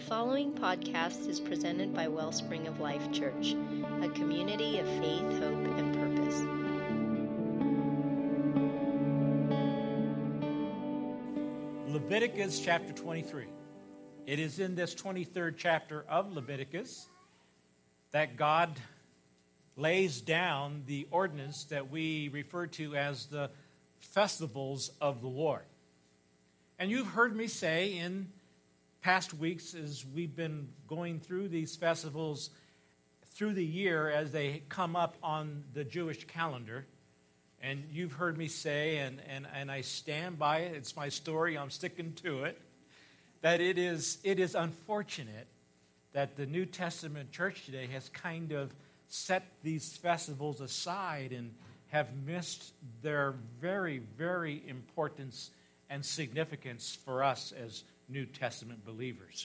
The following podcast is presented by Wellspring of Life Church, a community of faith, hope, and purpose. Leviticus chapter 23. It is in this 23rd chapter of Leviticus that God lays down the ordinance that we refer to as the festivals of the Lord. And you've heard me say in past weeks as we've been going through these festivals through the year as they come up on the Jewish calendar, and you've heard me say, and I stand by it, it's my story, I'm sticking to it, that it is unfortunate that the New Testament church today has kind of set these festivals aside and have missed their very, very importance and significance for us as New Testament believers.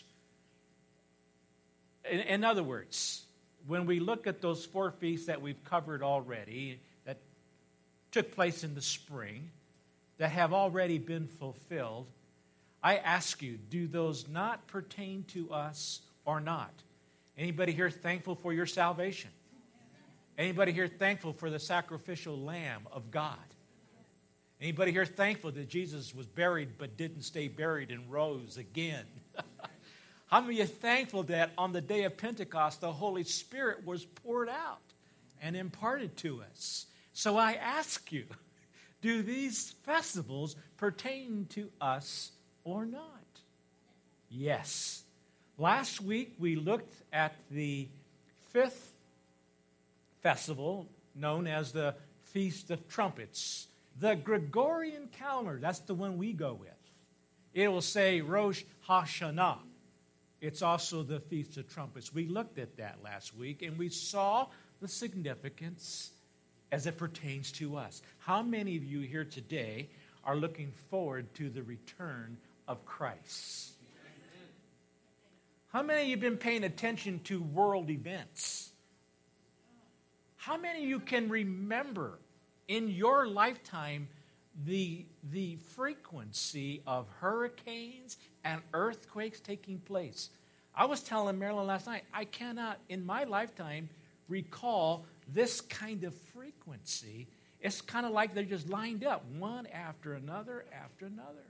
In other words, when we look at those four feasts that we've covered already, that took place in the spring, that have already been fulfilled, I ask you, do those not pertain to us or not? Anybody here thankful for your salvation? Anybody here thankful for the sacrificial Lamb of God? Anybody here thankful that Jesus was buried but didn't stay buried and rose again? How many of you thankful that on the day of Pentecost the Holy Spirit was poured out and imparted to us? So I ask you, do these festivals pertain to us or not? Yes. Last week we looked at the fifth festival known as the Feast of Trumpets. The Gregorian calendar, that's the one we go with. It will say Rosh Hashanah. It's also the Feast of Trumpets. We looked at that last week, and we saw the significance as it pertains to us. How many of you here today are looking forward to the return of Christ? How many of you have been paying attention to world events? How many of you can remember in your lifetime the frequency of hurricanes and earthquakes taking place? I was telling Marilyn last night, I cannot in my lifetime recall this kind of frequency. It's kind of like they're just lined up, one after another after another.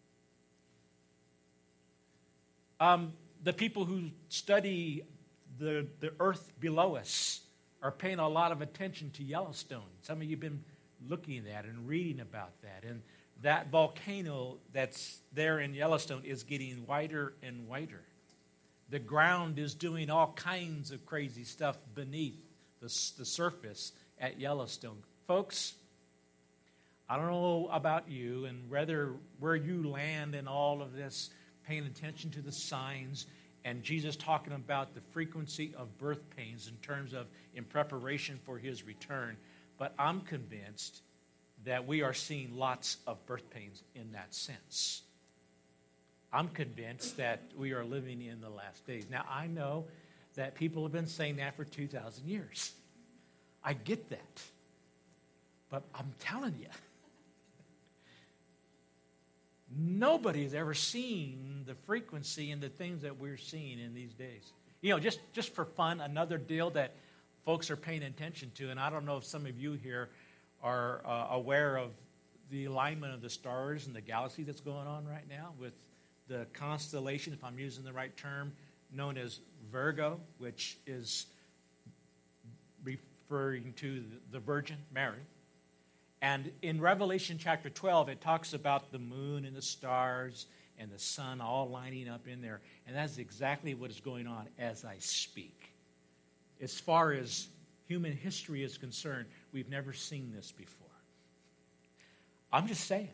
The people who study the earth below us are paying a lot of attention to Yellowstone. Some of you have been looking at that and reading about that. And that volcano that's there in Yellowstone is getting wider and wider. The ground is doing all kinds of crazy stuff beneath the surface at Yellowstone. Folks, I don't know about you and where you land in all of this, paying attention to the signs, and Jesus talking about the frequency of birth pains in terms of in preparation for his return. But I'm convinced that we are seeing lots of birth pains in that sense. I'm convinced that we are living in the last days. Now, I know that people have been saying that for 2,000 years. I get that. But I'm telling you, nobody has ever seen the frequency and the things that we're seeing in these days. You know, just for fun, another deal that folks are paying attention to, and I don't know if some of you here are aware of the alignment of the stars and the galaxy that's going on right now with the constellation, if I'm using the right term, known as Virgo, which is referring to the Virgin Mary. And in Revelation chapter 12, it talks about the moon and the stars and the sun all lining up in there. And that's exactly what is going on as I speak. As far as human history is concerned, we've never seen this before. I'm just saying.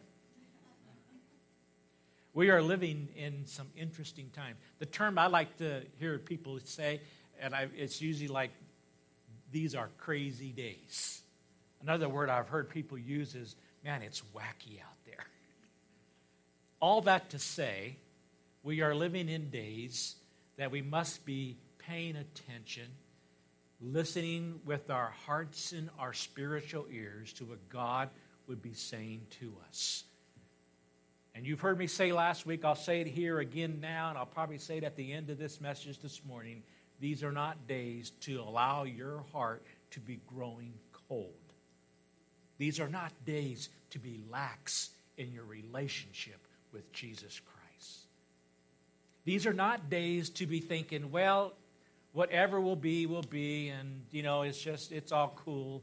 We are living in some interesting times. The term I like to hear people say, and it's usually like, these are crazy days. Another word I've heard people use is, man, it's wacky out there. All that to say, we are living in days that we must be paying attention, listening with our hearts and our spiritual ears to what God would be saying to us. And you've heard me say last week, I'll say it here again now, and I'll probably say it at the end of this message this morning. These are not days to allow your heart to be growing cold. These are not days to be lax in your relationship with Jesus Christ. These are not days to be thinking, well, whatever will be, and, it's all cool.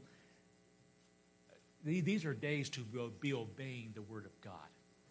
These are days to be obeying the Word of God.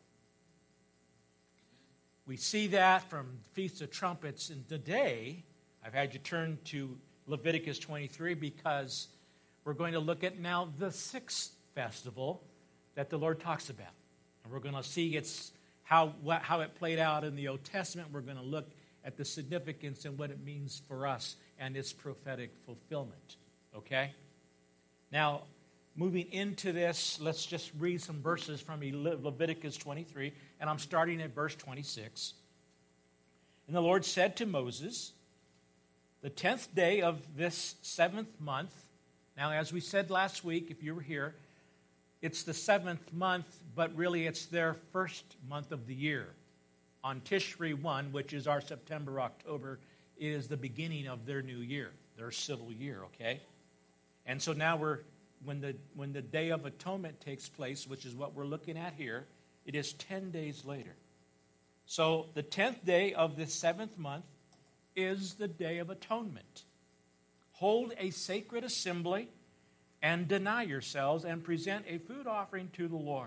We see that from Feast of Trumpets, and today I've had you turn to Leviticus 23 because we're going to look at now the sixth festival that the Lord talks about. And we're going to see how it played out in the Old Testament. We're going to look at the significance and what it means for us and its prophetic fulfillment. Okay? Now, moving into this, let's just read some verses from Leviticus 23, and I'm starting at verse 26. And the Lord said to Moses, the 10th day of this 7th month, now as we said last week, if you were here, it's the 7th month, but really it's their first month of the year. On Tishri 1, which is our September, October, is the beginning of their new year, their civil year, okay? And so now when the Day of Atonement takes place, which is what we're looking at here, it is 10 days later. So the 10th day of this 7th month is the Day of Atonement. Hold a sacred assembly and deny yourselves and present a food offering to the Lord.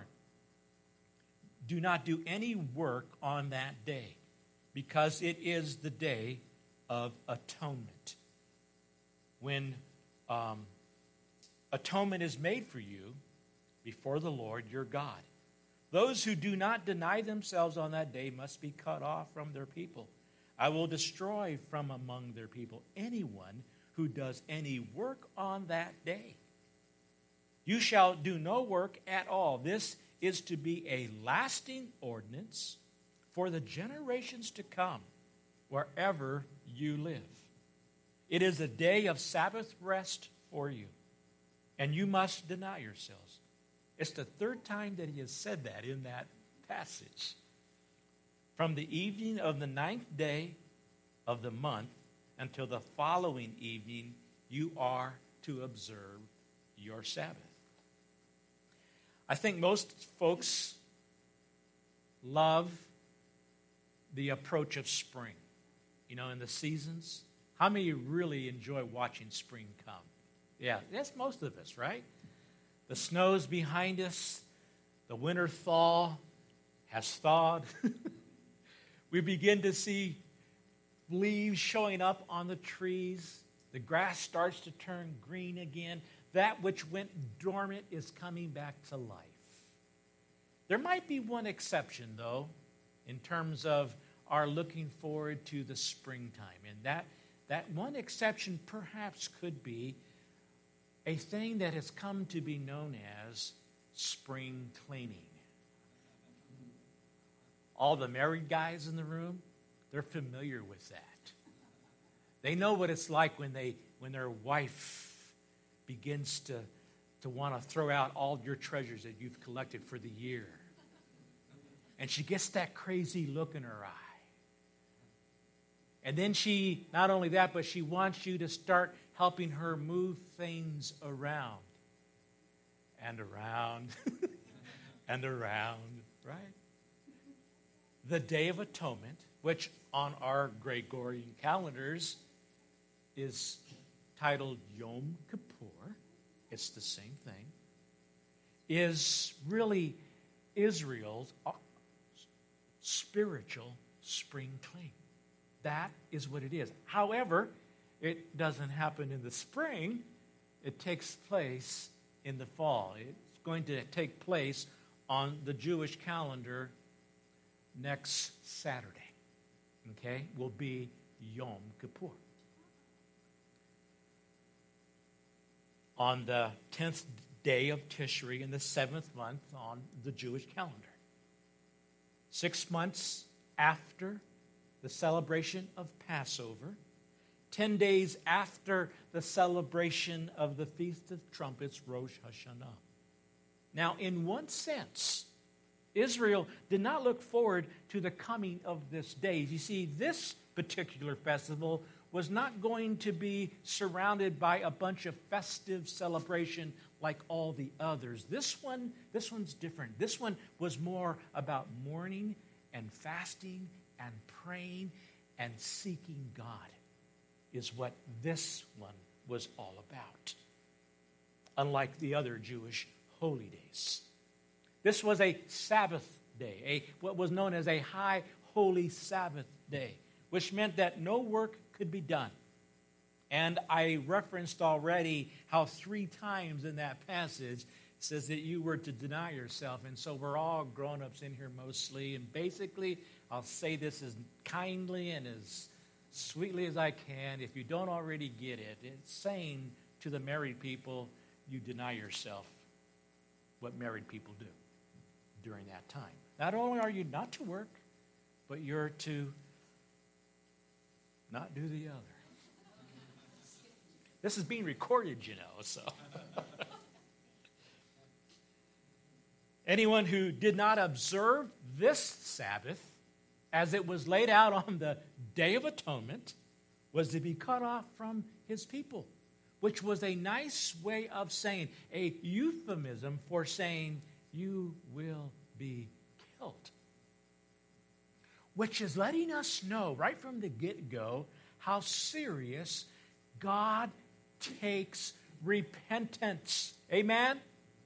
Do not do any work on that day, because it is the Day of Atonement. When atonement is made for you before the Lord your God. Those who do not deny themselves on that day must be cut off from their people. I will destroy from among their people anyone who does any work on that day. You shall do no work at all. This is to be a lasting ordinance for the generations to come, wherever you live. It is a day of Sabbath rest for you, and you must deny yourselves. It's the third time that he has said that in that passage. From the evening of the 9th day of the month until the following evening, you are to observe your Sabbath. I think most folks love the approach of spring. In the seasons. How many of you really enjoy watching spring come? Yeah, that's most of us, right? The snow's behind us. The winter thaw has thawed. We begin to see leaves showing up on the trees. The grass starts to turn green again. That which went dormant is coming back to life. There might be one exception, though, in terms of our looking forward to the springtime. And that one exception perhaps could be a thing that has come to be known as spring cleaning. All the married guys in the room, they're familiar with that. They know what it's like when their wife begins to want to throw out all your treasures that you've collected for the year. And she gets that crazy look in her eye. And then she, not only that, but she wants you to start helping her move things around. And around. And around, right? The Day of Atonement, which on our Gregorian calendars is titled Yom Kippur, it's the same thing, is really Israel's spiritual spring clean. That is what it is. However, it doesn't happen in the spring. It takes place in the fall. It's going to take place on the Jewish calendar next Saturday. Okay? Will be Yom Kippur. On the 10th day of Tishri in the 7th month on the Jewish calendar. 6 months after the celebration of Passover, 10 days after the celebration of the Feast of Trumpets, Rosh Hashanah. Now, in one sense, Israel did not look forward to the coming of this day. You see, this particular festival was not going to be surrounded by a bunch of festive celebration like all the others. This one's different. This one was more about mourning and fasting and praying and seeking God, is what this one was all about. Unlike the other Jewish holy days. This was a Sabbath day, what was known as a high holy Sabbath day, which meant that no work could be done. And I referenced already how 3 times in that passage it says that you were to deny yourself. And so we're all grown-ups in here mostly. And basically, I'll say this as kindly and as sweetly as I can. If you don't already get it, it's saying to the married people, you deny yourself, what married people do during that time. Not only are you not to work, but you're to not do the other. This is being recorded, so. Anyone who did not observe this Sabbath, as it was laid out on the Day of Atonement, was to be cut off from his people, which was a nice way of saying, a euphemism for saying, you will be killed. Which is letting us know right from the get-go how serious God takes repentance. Amen?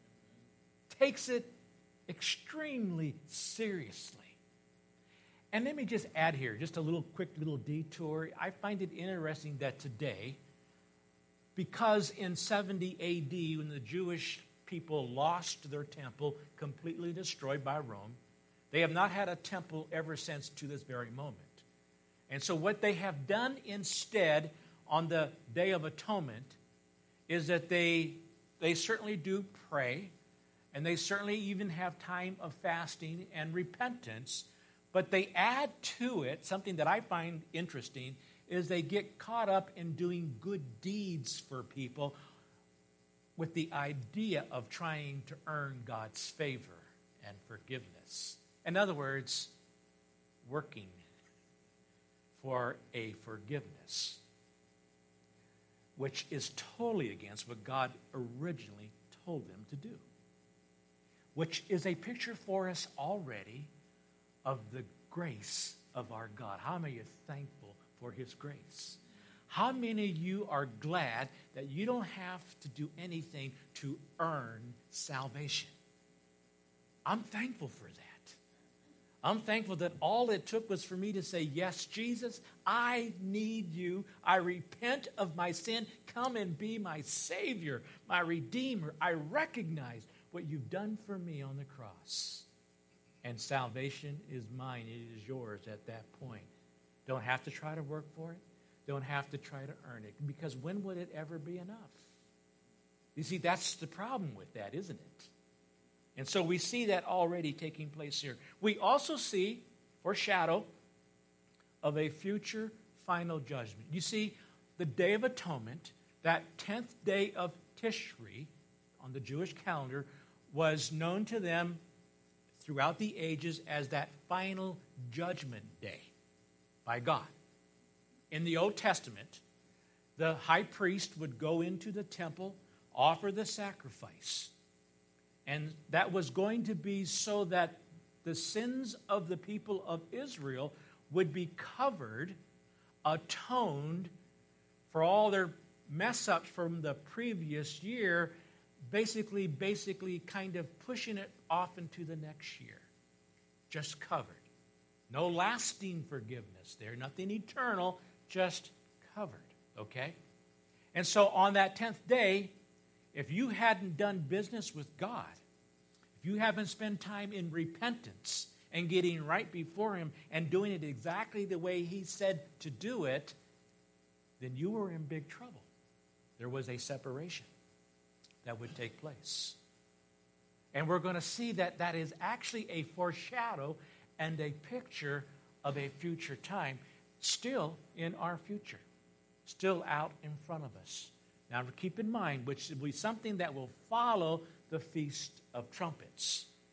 Takes it extremely seriously. And let me just add here, just a quick little detour. I find it interesting that today, because in 70 AD, when the Jewish people lost their temple, completely destroyed by Rome, they have not had a temple ever since to this very moment. And so what they have done instead on the Day of Atonement is that they certainly do pray, and they certainly even have time of fasting and repentance, but they add to it something that I find interesting, is they get caught up in doing good deeds for people with the idea of trying to earn God's favor and forgiveness. In other words, working for a forgiveness, which is totally against what God originally told them to do, which is a picture for us already of the grace of our God. How many are thankful for his grace? How many of you are glad that you don't have to do anything to earn salvation? I'm thankful for that. I'm thankful that all it took was for me to say, yes, Jesus, I need you. I repent of my sin. Come and be my Savior, my Redeemer. I recognize what you've done for me on the cross. And salvation is mine. It is yours at that point. Don't have to try to work for it. Don't have to try to earn it. Because when would it ever be enough? You see, that's the problem with that, isn't it? And so we see that already taking place here. We also see foreshadow of a future final judgment. You see, the Day of Atonement, that 10th day of Tishri on the Jewish calendar, was known to them throughout the ages as that final judgment day by God. In the Old Testament, the high priest would go into the temple, offer the sacrifice. And that was going to be so that the sins of the people of Israel would be covered, atoned for all their mess-ups from the previous year, basically kind of pushing it off into the next year. Just covered. No lasting forgiveness there, nothing eternal, just covered, okay? And so on that 10th day, if you hadn't done business with God, if you haven't spent time in repentance and getting right before him and doing it exactly the way he said to do it, then you were in big trouble. There was a separation that would take place. And we're going to see that that is actually a foreshadow and a picture of a future time, still in our future, still out in front of us. Now, keep in mind, which will be something that will follow the Feast of Trumpets.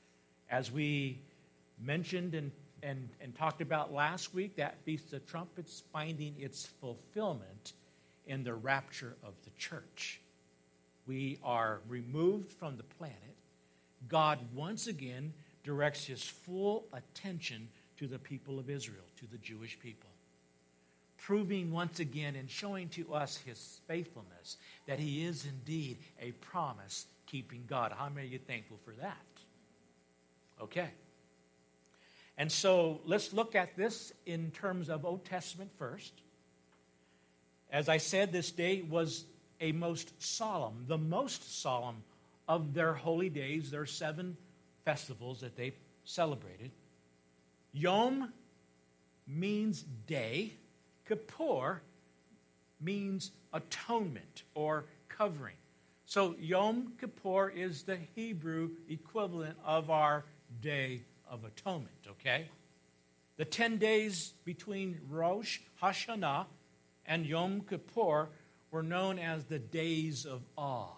As we mentioned and talked about last week, that Feast of Trumpets finding its fulfillment in the rapture of the church. We are removed from the planet. God once again directs his full attention to the people of Israel, to the Jewish people, proving once again and showing to us his faithfulness, that he is indeed a promise-keeping God. How many of you thankful for that? Okay. And so let's look at this in terms of Old Testament first. As I said, this day was a most solemn, the most solemn of their holy days, their 7 festivals that they celebrated. Yom means day. Kippur means atonement or covering. So Yom Kippur is the Hebrew equivalent of our Day of Atonement, okay? The 10 days between Rosh Hashanah and Yom Kippur were known as the days of awe.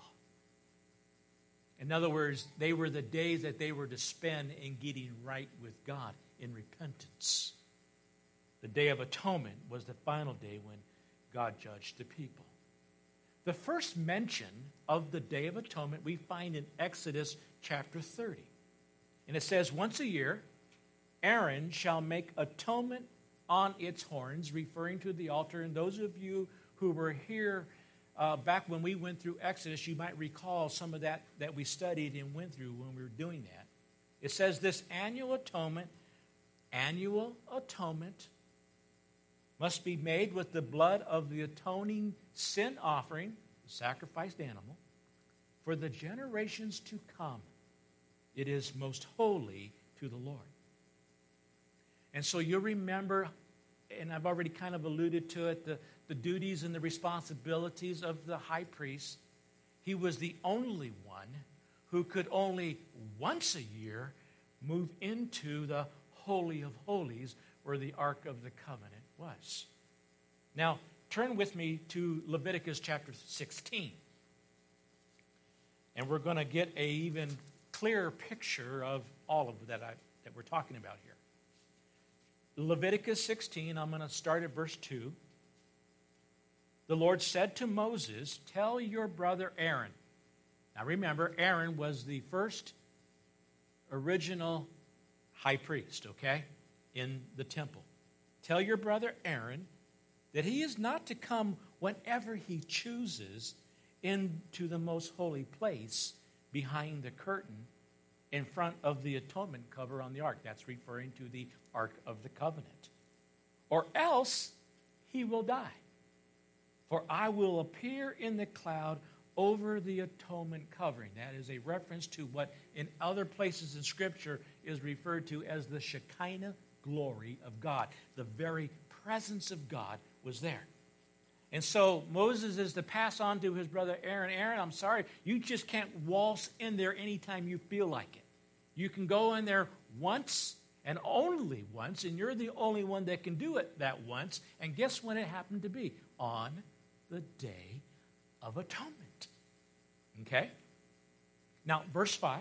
In other words, they were the days that they were to spend in getting right with God in repentance. The Day of Atonement was the final day when God judged the people. The first mention of the Day of Atonement we find in Exodus chapter 30. And it says, once a year, Aaron shall make atonement on its horns, referring to the altar. And those of you who were here back when we went through Exodus, you might recall some of that we studied and went through when we were doing that. It says this annual atonement must be made with the blood of the atoning sin offering, the sacrificed animal, for the generations to come. It is most holy to the Lord. And so you'll remember, and I've already kind of alluded to it, the duties and the responsibilities of the high priest. He was the only one who could only once a year move into the Holy of Holies where the Ark of the Covenant was. Now, turn with me to Leviticus chapter 16. And we're going to get an even clearer picture of all of that we're talking about here. Leviticus 16, I'm going to start at verse 2. The Lord said to Moses, tell your brother Aaron. Now remember, Aaron was the first original high priest, okay, in the temple. Tell your brother Aaron that he is not to come whenever he chooses into the most holy place behind the curtain in front of the atonement cover on the ark. That's referring to the Ark of the Covenant. Or else he will die. For I will appear in the cloud over the atonement covering. That is a reference to what in other places in Scripture is referred to as the Shekinah glory of God. The very presence of God was there. And so Moses is to pass on to his brother Aaron, Aaron, I'm sorry, you just can't waltz in there anytime you feel like it. You can go in there once and only once, and you're the only one that can do it that once. And guess when it happened to be? On the Day of Atonement. Okay? Now, verse 5.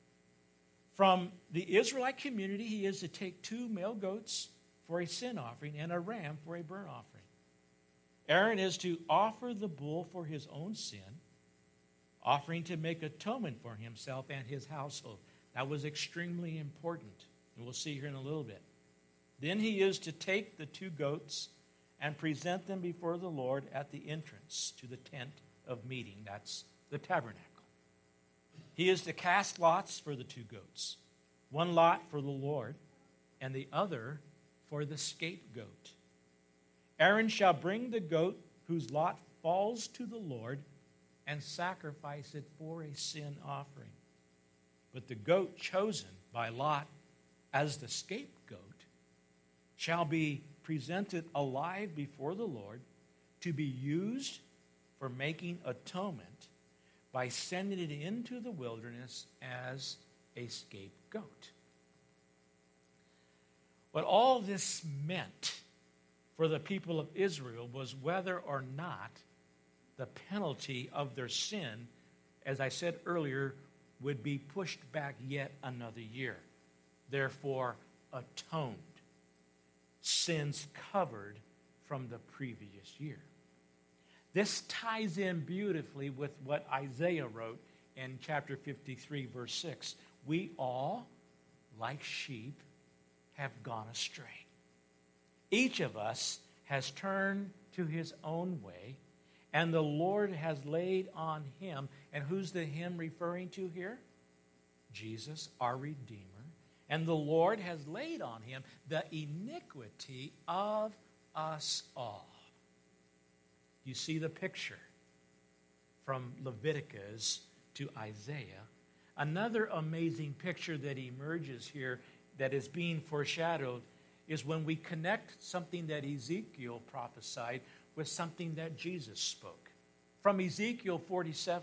From the Israelite community, he is to take 2 male goats for a sin offering and a ram for a burnt offering. Aaron is to offer the bull for his own sin, offering to make atonement for himself and his household. That was extremely important, and we'll see here in a little bit. Then he is to take the 2 goats and present them before the Lord at the entrance to the tent of meeting. That's the tabernacle. He is to cast lots for the 2 goats. 1 lot for the Lord, and the other for the scapegoat. Aaron shall bring the goat whose lot falls to the Lord and sacrifice it for a sin offering. But the goat chosen by Lot as the scapegoat shall be presented alive before the Lord to be used for making atonement by sending it into the wilderness as a scapegoat. What all this meant for the people of Israel was whether or not the penalty of their sin, as I said earlier, would be pushed back yet another year. therefore atoned, sins covered from the previous year. This ties in beautifully with what Isaiah wrote in chapter 53, verse 6. We all, like sheep, have gone astray. Each of us has turned to his own way, and the Lord has laid on him. And who's the him referring to here? Jesus, our Redeemer. And the Lord has laid on him the iniquity of us all. You see the picture from Leviticus to Isaiah. Another amazing picture that emerges here that is being foreshadowed is when we connect something that Ezekiel prophesied with something that Jesus spoke. From Ezekiel 47,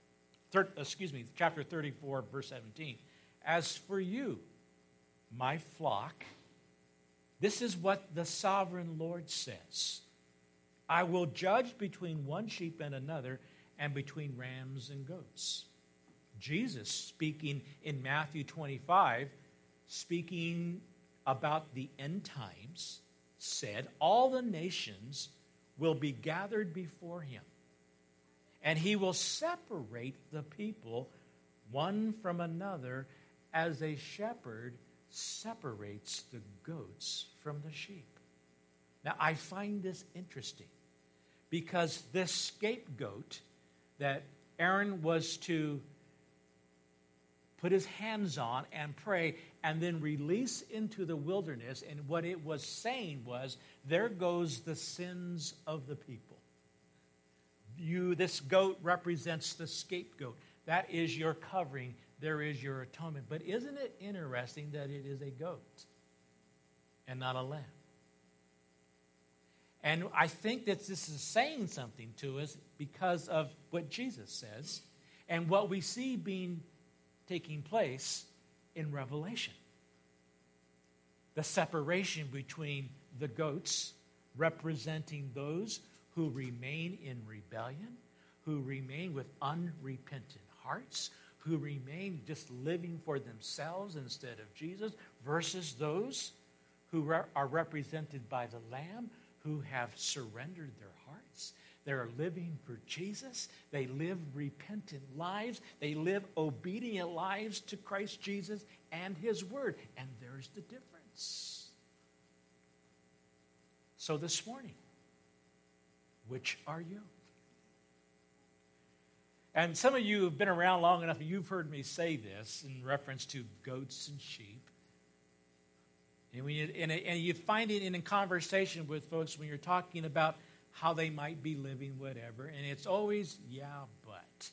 chapter 34, verse 17. As for you, my flock, this is what the sovereign Lord says. I will judge between one sheep and another, and between rams and goats. Jesus, speaking in Matthew 25, speaking about the end times, said, all the nations will be gathered before him, and he will separate the people one from another as a shepherd separates the goats from the sheep. Now, I find this interesting because this scapegoat that Aaron was to put his hands on and pray and then release into the wilderness, and what it was saying was, there goes the sins of the people. This goat represents the scapegoat. That is your covering. There is your atonement. But isn't it interesting that it is a goat and not a lamb? And I think that this is saying something to us because of what Jesus says and what we see taking place in Revelation. The separation between the goats representing those who remain in rebellion, who remain with unrepentant hearts, who remain just living for themselves instead of Jesus, versus those who are represented by the Lamb, who have surrendered their hearts. They're living for Jesus. They live repentant lives. They live obedient lives to Christ Jesus and his word. And there's the difference. So this morning, which are you? And some of you have been around long enough, and you've heard me say this in reference to goats and sheep. And you find it in conversation with folks when you're talking about how they might be living, whatever. And it's always, yeah, but.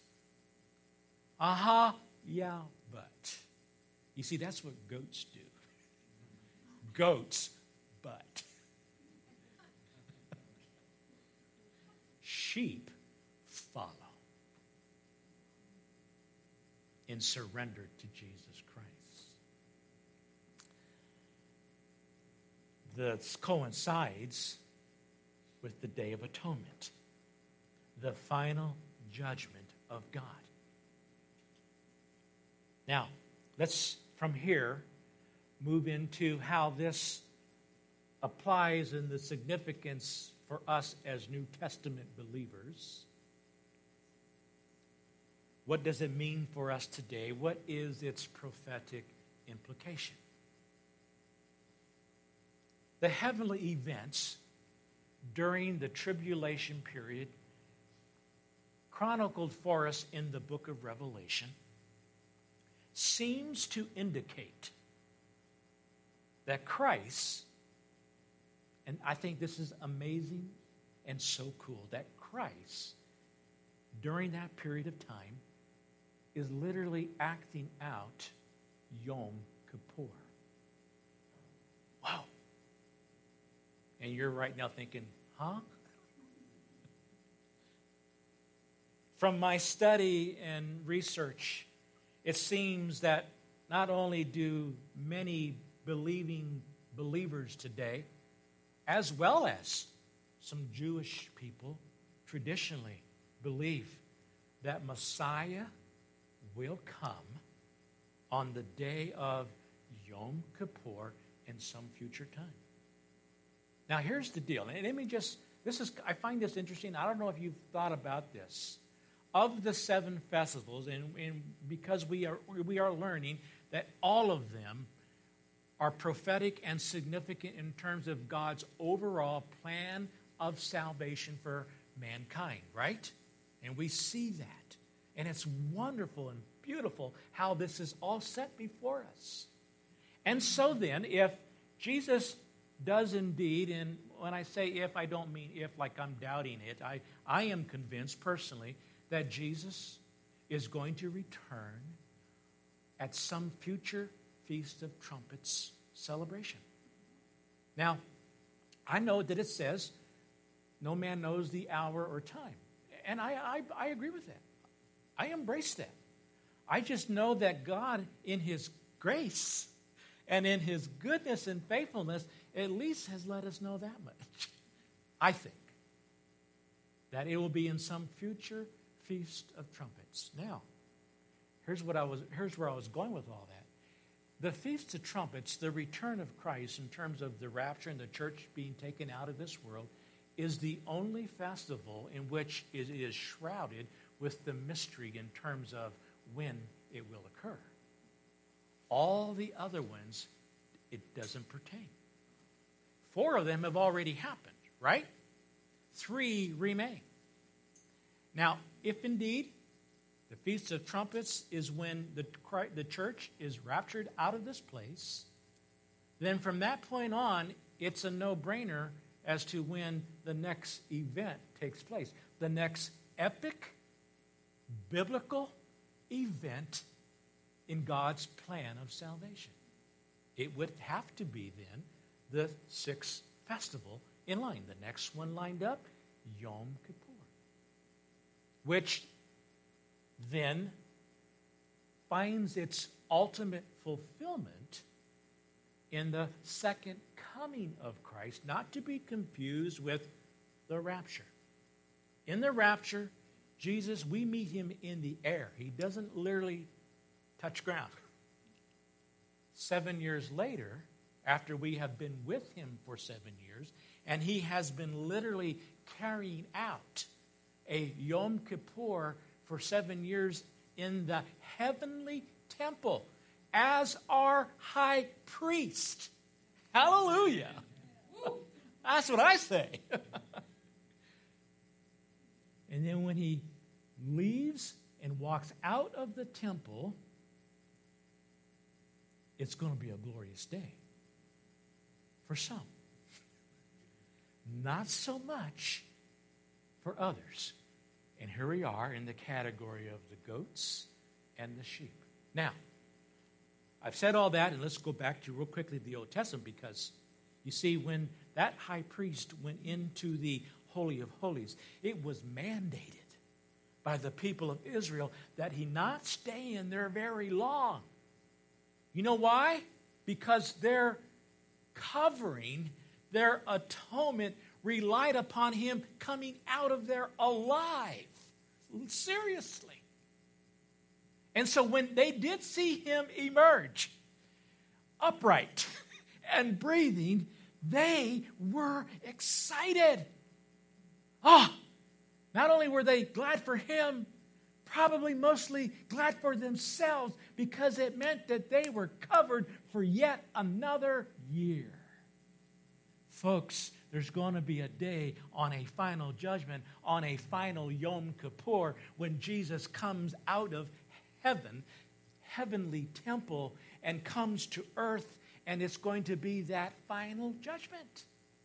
Yeah, but. You see, that's what goats do. Goats, but. Sheep follow in surrender to Jesus Christ. This coincides with the Day of Atonement, the final judgment of God. Now, let's from here move into how this applies in the significance for us as New Testament believers. What does it mean for us today? What is its prophetic implication? The heavenly events during the tribulation period chronicled for us in the book of Revelation seems to indicate that Christ, and I think this is amazing and so cool, that Christ, during that period of time, is literally acting out Yom Kippur. Wow. And you're right now thinking, huh? From my study and research, it seems that not only do many believers today, as well as some Jewish people, traditionally believe that Messiah will come on the day of Yom Yom Kippur in some future time. Now, here's the deal. And let me I find this interesting. I don't know if you've thought about this. Of the 7 festivals, and because we are learning that all of them are prophetic and significant in terms of God's overall plan of salvation for mankind, right? And we see that. And it's wonderful and beautiful how this is all set before us. And so then, if Jesus does indeed, and when I say if, I don't mean if like I'm doubting it. I am convinced personally that Jesus is going to return at some future Feast of Trumpets celebration. Now, I know that it says no man knows the hour or time. And I agree with that. I embrace that. I just know that God, in His grace and in His goodness and faithfulness, at least has let us know that much. I think that it will be in some future Feast of Trumpets. Now, here's where I was going with all that. The Feast of Trumpets, the return of Christ in terms of the rapture and the church being taken out of this world, is the only festival in which it is shrouded with the mystery in terms of when it will occur. All the other ones, it doesn't pertain. 4 of them have already happened, right? 3 remain. Now, if indeed the Feast of Trumpets is when the church is raptured out of this place, then from that point on, it's a no-brainer as to when the next event takes place. The next epic, biblical event in God's plan of salvation. It would have to be then the 6th festival in line. The next one lined up, Yom Kippur, which then finds its ultimate fulfillment in the second coming of Christ, not to be confused with the rapture. In the rapture, Jesus, we meet Him in the air. He doesn't literally touch ground. 7 years later, after we have been with Him for 7 years, and He has been literally carrying out a Yom Kippur for 7 years in the heavenly temple as our high priest. Hallelujah. That's what I say. And then when He leaves and walks out of the temple, it's going to be a glorious day for some. Not so much for others. And here we are in the category of the goats and the sheep. Now, I've said all that, and let's go back to real quickly the Old Testament, because you see, when that high priest went into the Holy of Holies, it was mandated by the people of Israel that he not stay in there very long. You know why? Because their covering, their atonement, relied upon him coming out of there alive. Seriously. And so when they did see him emerge, upright and breathing, they were excited. Not only were they glad for him, probably mostly glad for themselves, because it meant that they were covered for yet another year. Folks, there's going to be a day on a final judgment, on a final Yom Kippur, when Jesus comes out of heaven, heavenly temple, and comes to earth, and it's going to be that final judgment.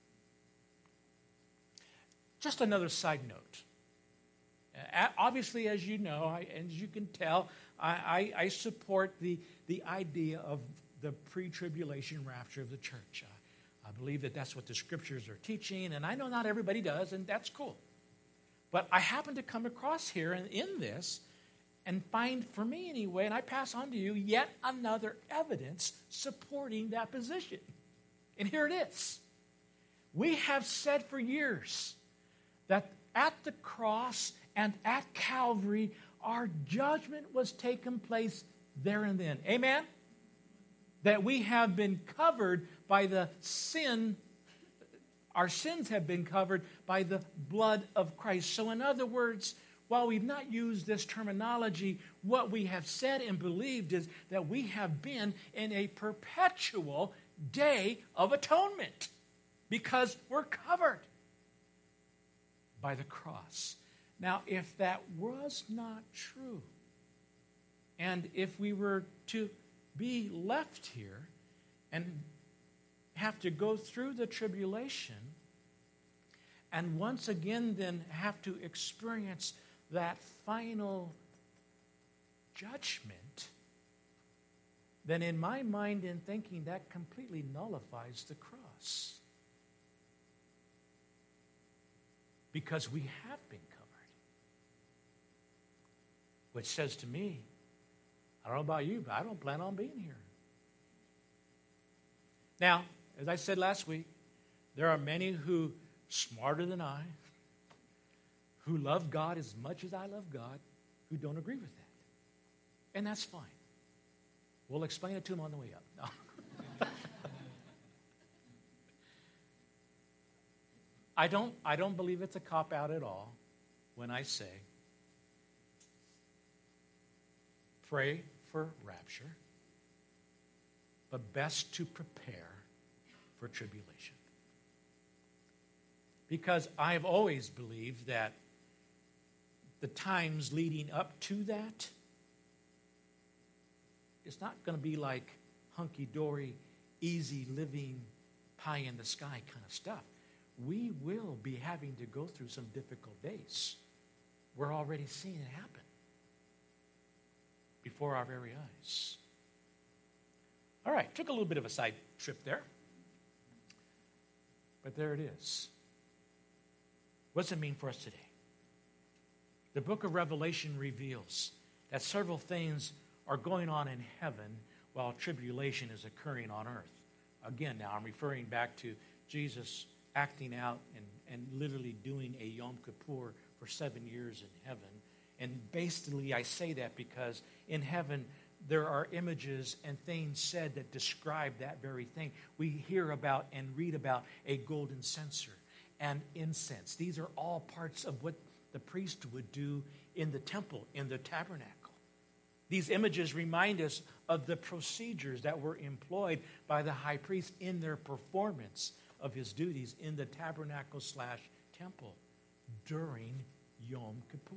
Just another side note. Obviously, as you know, and as you can tell, I support the idea of the pre-tribulation rapture of the church. I believe that that's what the scriptures are teaching, and I know not everybody does, and that's cool. But I happen to come across here in this and find, for me anyway, and I pass on to you, yet another evidence supporting that position. And here it is. We have said for years that at the cross and at Calvary, our judgment was taking place there and then. Amen? that we have been covered by the sin. Our sins have been covered by the blood of Christ. So in other words, while we've not used this terminology, what we have said and believed is that we have been in a perpetual day of atonement because we're covered by the cross. Now, if that was not true, and if we were to be left here and have to go through the tribulation and once again then have to experience that final judgment, then in my mind and thinking, that completely nullifies the cross. Because we have been covered. Which says to me, I don't know about you, but I don't plan on being here. Now, as I said last week, there are many who, smarter than I, who love God as much as I love God, who don't agree with that. And that's fine. We'll explain it to them on the way up. No. I don't believe it's a cop-out at all when I say, pray for rapture, but best to prepare for tribulation. Because I've always believed that the times leading up to that, it's not going to be like hunky-dory, easy living, pie-in-the-sky kind of stuff. We will be having to go through some difficult days. We're already seeing it happen before our very eyes. All right, took a little bit of a side trip there. But there it is. What does it mean for us today? The book of Revelation reveals that several things are going on in heaven while tribulation is occurring on earth. Again, now I'm referring back to Jesus acting out and literally doing a Yom Kippur for 7 years in heaven. And basically I say that because in heaven there are images and things said that describe that very thing. We hear about and read about a golden censer and incense. These are all parts of what the priest would do in the temple, in the tabernacle. These images remind us of the procedures that were employed by the high priest in their performance of his duties in the tabernacle/temple during Yom Kippur.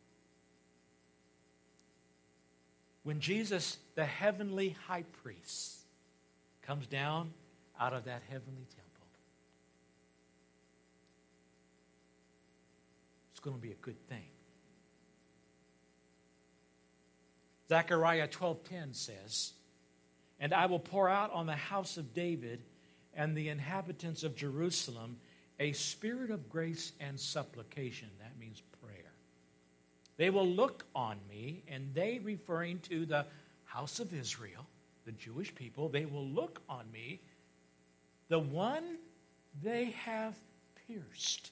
When Jesus, the heavenly high priest, comes down out of that heavenly temple, it's going to be a good thing. Zechariah 12:10 says, "And I will pour out on the house of David and the inhabitants of Jerusalem a spirit of grace and supplication." That means prayer. "They will look on me," and they, referring to the house of Israel, the Jewish people, they will look on me, the one they have pierced.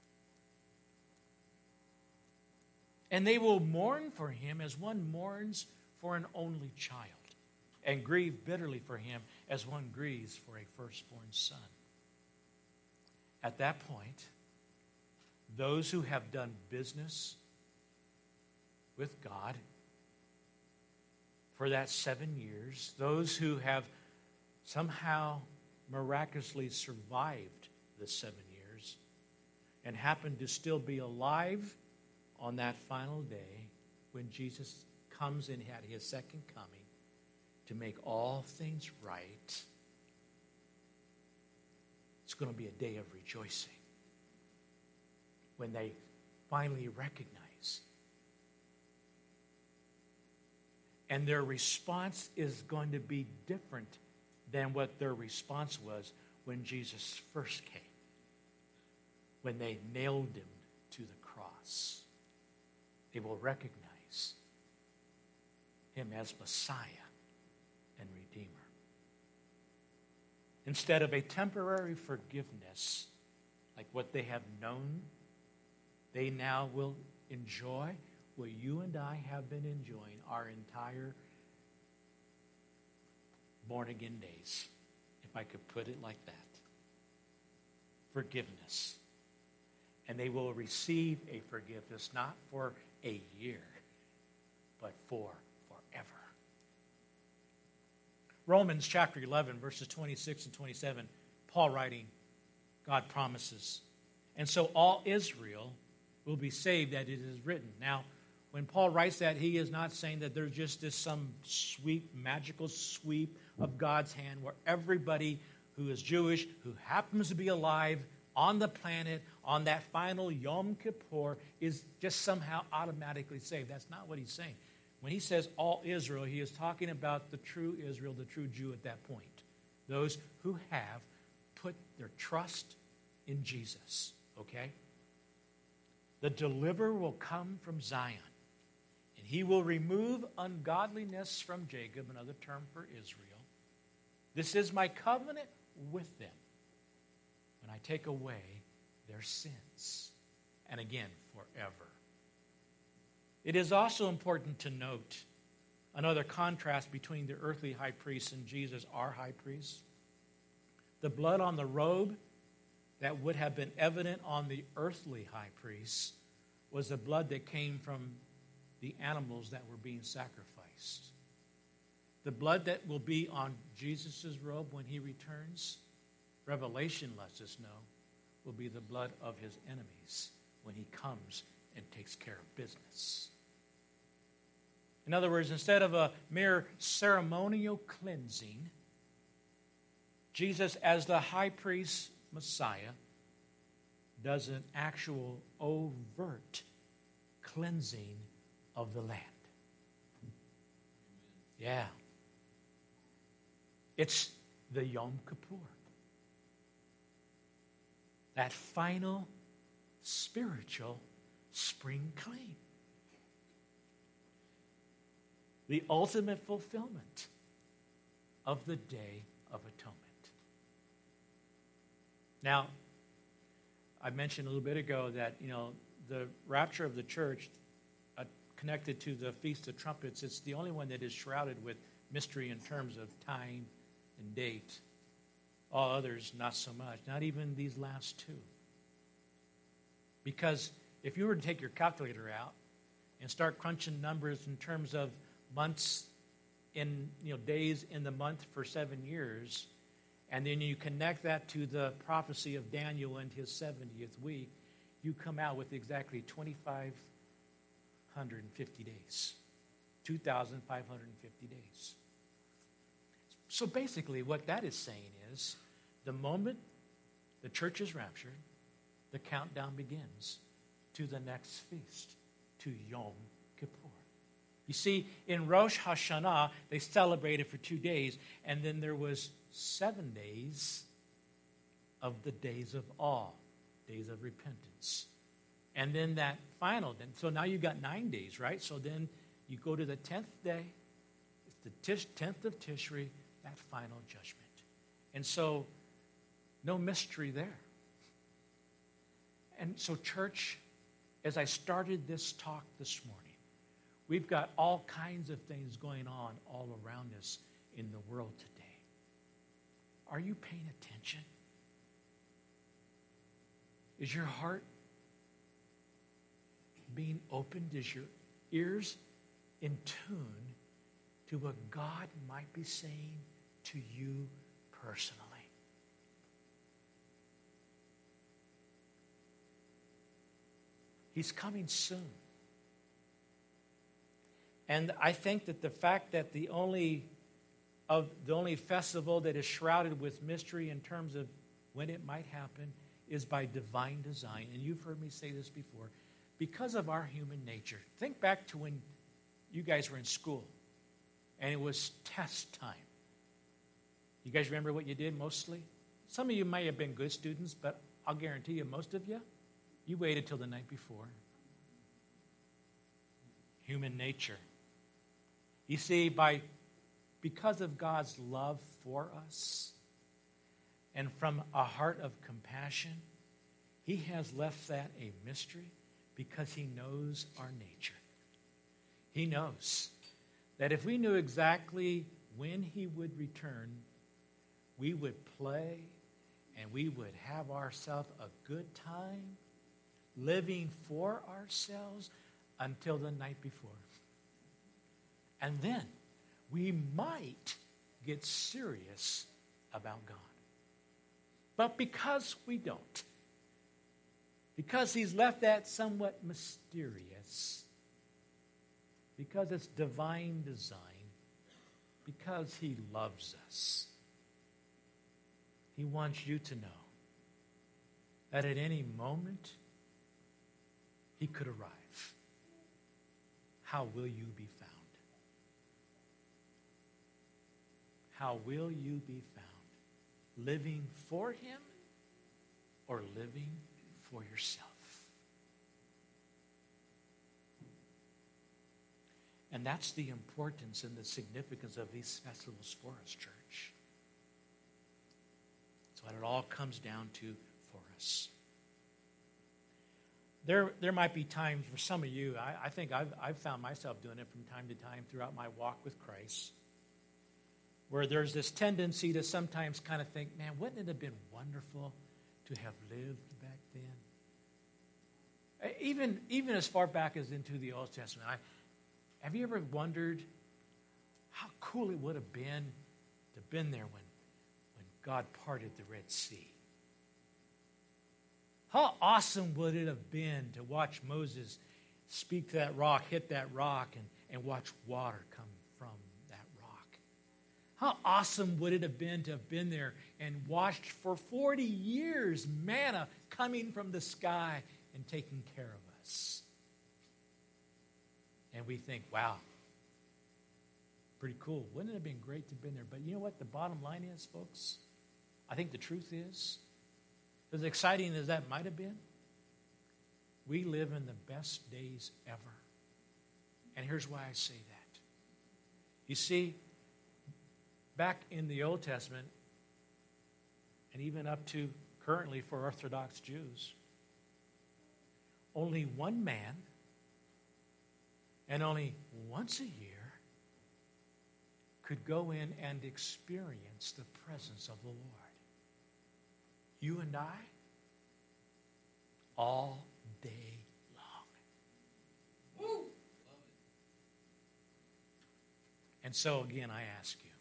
"And they will mourn for him as one mourns for an only child, and grieve bitterly for him as one grieves for a firstborn son." At that point, those who have done business with God for that 7 years, those who have somehow miraculously survived the 7 years and happen to still be alive on that final day when Jesus comes in at his second coming to make all things right, it's going to be a day of rejoicing when they finally recognize. And their response is going to be different than what their response was when Jesus first came, when they nailed him to the cross. They will recognize him as Messiah and Redeemer. Instead of a temporary forgiveness like what they have known, they now will enjoy what you and I have been enjoying our entire born-again days, if I could put it like that. Forgiveness. And they will receive a forgiveness not for a year, but for forever. Romans chapter 11, verses 26 and 27, Paul writing, God promises. And so all Israel will be saved, that it is written. Now, when Paul writes that, he is not saying that there's just this some sweep, magical sweep of God's hand where everybody who is Jewish, who happens to be alive on the planet on that final Yom Kippur is just somehow automatically saved. That's not what he's saying. When he says all Israel, he is talking about the true Israel, the true Jew at that point. Those who have put their trust in Jesus, okay? The deliverer will come from Zion, and he will remove ungodliness from Jacob, another term for Israel. This is my covenant with them when I take away their sins, and again, forever. It is also important to note another contrast between the earthly high priest and Jesus, our high priest. The blood on the robe that would have been evident on the earthly high priest was the blood that came from the animals that were being sacrificed. The blood that will be on Jesus' robe when he returns, Revelation lets us know, will be the blood of his enemies when he comes and takes care of business. In other words, instead of a mere ceremonial cleansing, Jesus, as the high priest Messiah, does an actual overt cleansing of the land. Yeah. It's the Yom Kippur. That final spiritual spring clean. The ultimate fulfillment of the Day of Atonement. Now, I mentioned a little bit ago that, the rapture of the church connected to the Feast of Trumpets, it's the only one that is shrouded with mystery in terms of time and date. All others, not so much. Not even these last two. Because if you were to take your calculator out and start crunching numbers in terms of months in, days in the month for 7 years, and then you connect that to the prophecy of Daniel and his 70th week, you come out with exactly 2,550 days. 2,550 days. So basically what that is saying is, the moment the church is raptured, the countdown begins to the next feast, to Yom Kippur. You see, in Rosh Hashanah, they celebrated for 2 days, and then there was 7 days of the days of awe, days of repentance. And then that final, so now you've got 9 days, right? So then you go to the 10th day, it's the 10th of Tishri, that final judgment. And so, no mystery there. And so, church, as I started this talk this morning, we've got all kinds of things going on all around us in the world today. Are you paying attention? Is your heart being opened? Is your ears in tune to what God might be saying to you personally? He's coming soon. And I think that the fact that the only festival that is shrouded with mystery in terms of when it might happen is by divine design. And you've heard me say this before. Because of our human nature. Think back to when you guys were in school and it was test time. You guys remember what you did mostly? Some of you may have been good students, but I'll guarantee you, most of you waited till the night before. Human nature. You see, because of God's love for us and from a heart of compassion, He has left that a mystery because He knows our nature. He knows that if we knew exactly when he would return, we would play and we would have ourselves a good time, living for ourselves until the night before. And then we might get serious about God. But because we don't, because he's left that somewhat mysterious, because it's divine design, because he loves us, he wants you to know that at any moment he could arrive. How will you be found? How will you be found? Living for him or living for yourself? And that's the importance and the significance of these festivals for us, church. That's what it all comes down to for us. There might be times for some of you, I think I've found myself doing it from time to time throughout my walk with Christ, where there's this tendency to sometimes kind of think, man, wouldn't it have been wonderful to have lived back then? Even as far back as into the Old Testament, have you ever wondered how cool it would have been to have been there when God parted the Red Sea? How awesome would it have been to watch Moses speak to that rock, hit that rock, and watch water come from that rock? How awesome would it have been to have been there and watched for 40 years manna coming from the sky and taking care of us? And we think, wow, pretty cool. Wouldn't it have been great to have been there? But you know what the bottom line is, folks? I think the truth is, as exciting as that might have been, we live in the best days ever. And here's why I say that. You see, back in the Old Testament, and even up to currently for Orthodox Jews, only one man and only once a year could go in and experience the presence of the Lord. You and I, all day long. Woo! And so again, I ask you,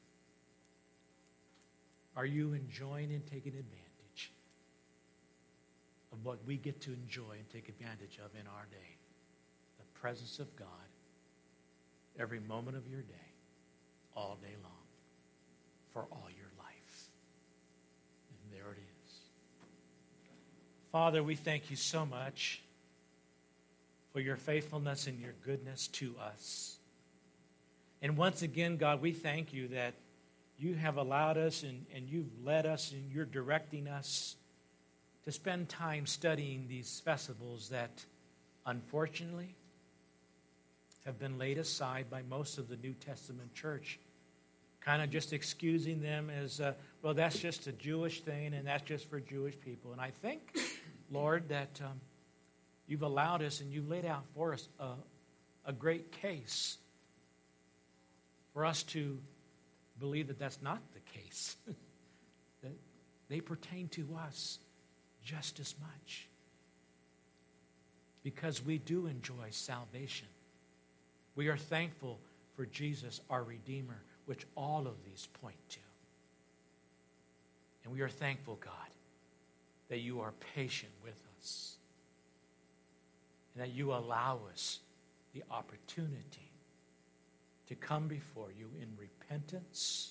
are you enjoying and taking advantage of what we get to enjoy and take advantage of in our day? The presence of God every moment of your day, all day long, for all your life. And there it is. Father, we thank you so much for your faithfulness and your goodness to us. And once again, God, we thank you that you have allowed us and you've led us and you're directing us to spend time studying these festivals that, unfortunately, have been laid aside by most of the New Testament church, kind of just excusing them as, well, that's just a Jewish thing and that's just for Jewish people. And I think, Lord, that you've allowed us and you've laid out for us a great case for us to believe that that's not the case, that they pertain to us just as much, because we do enjoy salvation. We are thankful for Jesus, our Redeemer, which all of these point to. And we are thankful, God, that you are patient with us and that you allow us the opportunity to come before you in repentance,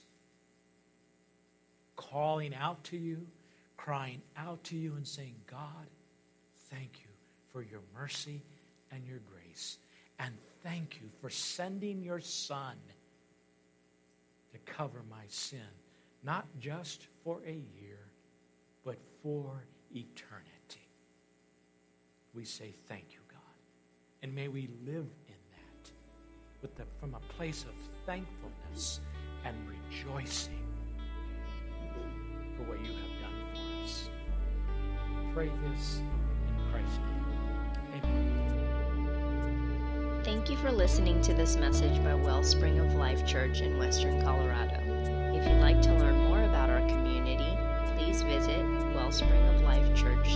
calling out to you, crying out to you and saying, God, thank you for your mercy and your grace. And thank you for sending your Son to cover my sin, not just for a year, but for eternity. We say thank you, God. And may we live in that from a place of thankfulness and rejoicing for what you have done for us. Pray this in Christ's name. Amen. Thank you for listening to this message by Wellspring of Life Church in Western Colorado. If you'd like to learn more about our community, please visit wellspringoflifechurch.com.